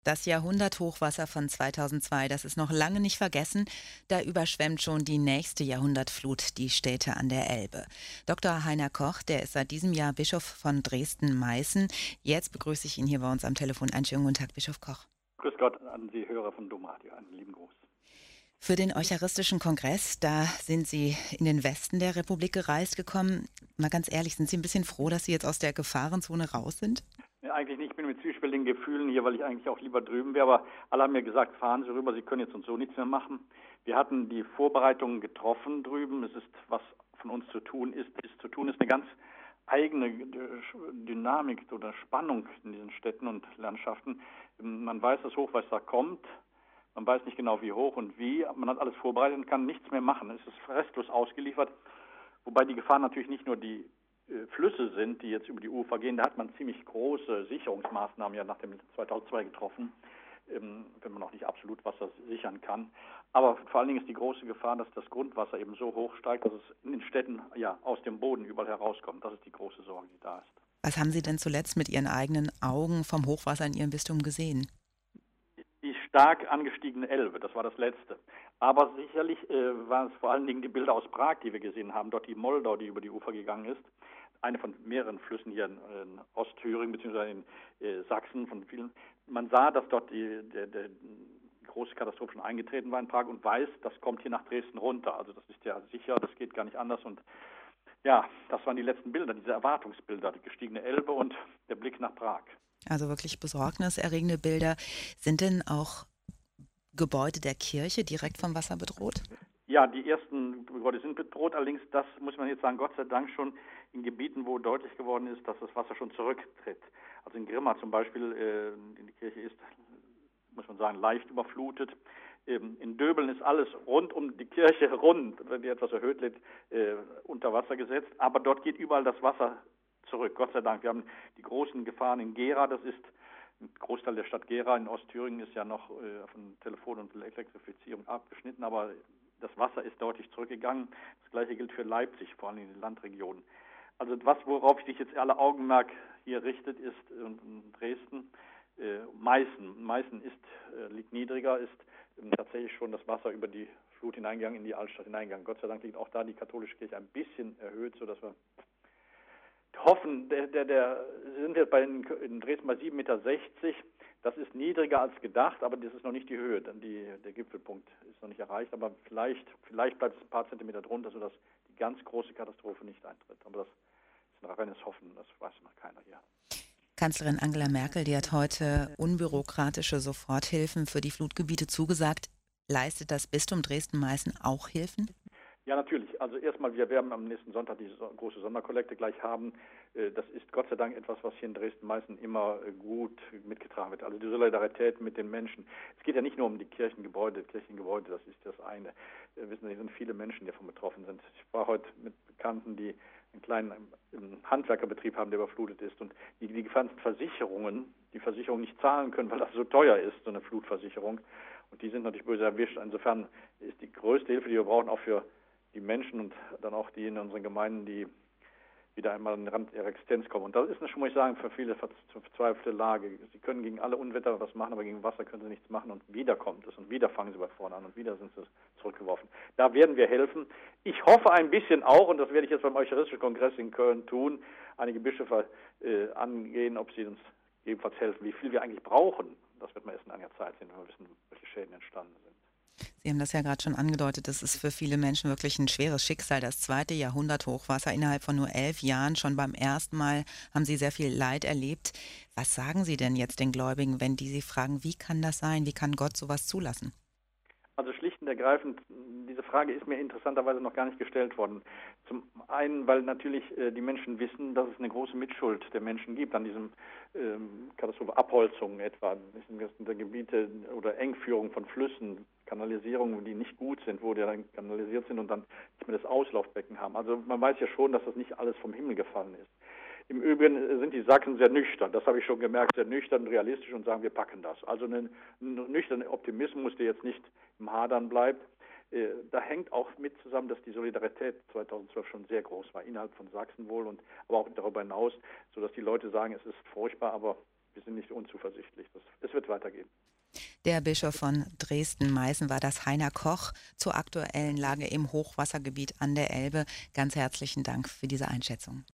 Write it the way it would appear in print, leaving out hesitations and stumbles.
Das Jahrhunderthochwasser von 2002, das ist noch lange nicht vergessen. Da überschwemmt schon die nächste Jahrhundertflut die Städte an der Elbe. Dr. Heiner Koch, der ist seit diesem Jahr Bischof von Dresden-Meißen. Jetzt begrüße ich ihn hier bei uns am Telefon. Einen schönen guten Tag, Bischof Koch. Grüß Gott an Sie Hörer von Domradio, einen lieben Gruß. Für den Eucharistischen Kongress, da sind Sie in den Westen der Republik gereist gekommen. Mal ganz ehrlich, sind Sie ein bisschen froh, dass Sie jetzt aus der Gefahrenzone raus sind? Ja, eigentlich nicht, ich bin mit zwiespältigen Gefühlen hier, weil ich eigentlich auch lieber drüben wäre, aber alle haben mir gesagt, fahren Sie rüber, Sie können jetzt und so nichts mehr machen. Wir hatten die Vorbereitungen getroffen drüben, es ist, was von uns zu tun ist, eine ganz eigene Dynamik oder Spannung in diesen Städten und Landschaften. Man weiß, dass Hochwasser kommt, man weiß nicht genau wie hoch und wie, man hat alles vorbereitet und kann nichts mehr machen. Es ist restlos ausgeliefert, wobei die Gefahr natürlich nicht nur die Flüsse sind, die jetzt über die Ufer gehen. Da hat man ziemlich große Sicherungsmaßnahmen ja nach dem 2002 getroffen, wenn man auch nicht absolut Wasser sichern kann. Aber vor allen Dingen ist die große Gefahr, dass das Grundwasser eben so hoch steigt, dass es in den Städten ja aus dem Boden überall herauskommt. Das ist die große Sorge, die da ist. Was haben Sie denn zuletzt mit Ihren eigenen Augen vom Hochwasser in Ihrem Bistum gesehen? Die stark angestiegene Elbe, das war das Letzte. Aber sicherlich waren es vor allen Dingen die Bilder aus Prag, die wir gesehen haben, dort die Moldau, die über die Ufer gegangen ist. Eine von mehreren Flüssen hier in Ostthüringen bzw. in Sachsen von vielen. Man sah, dass dort die große Katastrophe schon eingetreten war in Prag und weiß, das kommt hier nach Dresden runter. Also das ist ja sicher, das geht gar nicht anders. Und ja, das waren die letzten Bilder, diese Erwartungsbilder, die gestiegene Elbe und der Blick nach Prag. Also wirklich besorgniserregende Bilder. Sind denn auch Gebäude der Kirche direkt vom Wasser bedroht? Ja, die ersten Gebäude sind bedroht, allerdings das muss man jetzt sagen, Gott sei Dank schon in Gebieten, wo deutlich geworden ist, dass das Wasser schon zurücktritt. Also in Grimma zum Beispiel, die Kirche ist, muss man sagen, leicht überflutet. In Döbeln ist alles rund um die Kirche rund, wenn die etwas erhöht liegt, unter Wasser gesetzt, aber dort geht überall das Wasser zurück, Gott sei Dank. Wir haben die großen Gefahren in Gera, das ist ein Großteil der Stadt Gera in Ostthüringen ist ja noch von Telefon- und Elektrifizierung abgeschnitten, aber das Wasser ist deutlich zurückgegangen. Das Gleiche gilt für Leipzig, vor allem in den Landregionen. Also worauf sich jetzt alle Augenmerk hier richtet, ist in Dresden, Meißen. Meißen liegt niedriger, ist tatsächlich schon das Wasser über die Flut hineingegangen, in die Altstadt hineingegangen. Gott sei Dank liegt auch da die katholische Kirche ein bisschen erhöht, sodass wir hoffen, sind jetzt in Dresden bei 7,60 Meter. Das ist niedriger als gedacht, aber das ist noch nicht die Höhe. Der Gipfelpunkt ist noch nicht erreicht, aber vielleicht bleibt es ein paar Zentimeter drunter, sodass die ganz große Katastrophe nicht eintritt. Aber das ist ein reines Hoffen, das weiß noch keiner hier. Kanzlerin Angela Merkel, die hat heute unbürokratische Soforthilfen für die Flutgebiete zugesagt. Leistet das Bistum Dresden-Meißen auch Hilfen? Ja, natürlich. Also erstmal, wir werden am nächsten Sonntag diese große Sonderkollekte gleich haben. Das ist Gott sei Dank etwas, was hier in Dresden-Meißen immer gut mitgetragen wird. Also die Solidarität mit den Menschen. Es geht ja nicht nur um die Kirchengebäude, das ist das eine. Wissen Sie, es sind viele Menschen, die davon betroffen sind. Ich war heute mit Bekannten, die einen kleinen Handwerkerbetrieb haben, der überflutet ist und die ganzen Versicherungen, die Versicherung nicht zahlen können, weil das so teuer ist, so eine Flutversicherung. Und die sind natürlich böse erwischt. Insofern ist die größte Hilfe, die wir brauchen, auch für die Menschen und dann auch die in unseren Gemeinden, die wieder einmal an den Rand ihrer Existenz kommen. Und das ist schon, muss ich sagen, für viele verzweifelte Lage. Sie können gegen alle Unwetter was machen, aber gegen Wasser können sie nichts machen und wieder kommt es und wieder fangen sie bei vorne an und wieder sind sie zurückgeworfen. Da werden wir helfen. Ich hoffe ein bisschen auch, und das werde ich jetzt beim Eucharistischen Kongress in Köln tun, einige Bischöfe angehen, ob sie uns ebenfalls helfen, wie viel wir eigentlich brauchen. Das wird man erst in einiger Zeit sehen, wenn wir wissen, welche Schäden entstanden sind. Sie haben das ja gerade schon angedeutet, das ist für viele Menschen wirklich ein schweres Schicksal. Das zweite Jahrhunderthochwasser innerhalb von nur 11 Jahren. Schon beim ersten Mal haben Sie sehr viel Leid erlebt. Was sagen Sie denn jetzt den Gläubigen, wenn die Sie fragen, wie kann das sein? Wie kann Gott sowas zulassen? Also schlicht und ergreifend, diese Frage ist mir interessanterweise noch gar nicht gestellt worden. Zum einen, weil natürlich die Menschen wissen, dass es eine große Mitschuld der Menschen gibt an diesem Katastrophe, Abholzung etwa, der Gebiete oder Engführung von Flüssen, Kanalisierungen, die nicht gut sind, wo die dann kanalisiert sind und dann nicht mehr das Auslaufbecken haben. Also man weiß ja schon, dass das nicht alles vom Himmel gefallen ist. Im Übrigen sind die Sachsen sehr nüchtern, das habe ich schon gemerkt, sehr nüchtern, realistisch und sagen, wir packen das. Also ein nüchterner Optimismus, der jetzt nicht im Hadern bleibt. Da hängt auch mit zusammen, dass die Solidarität 2012 schon sehr groß war, innerhalb von Sachsen wohl, aber auch darüber hinaus, sodass die Leute sagen, es ist furchtbar, aber wir sind nicht unzuversichtlich. Es wird weitergehen. Der Bischof von Dresden-Meißen war das Heiner Koch zur aktuellen Lage im Hochwassergebiet an der Elbe. Ganz herzlichen Dank für diese Einschätzung.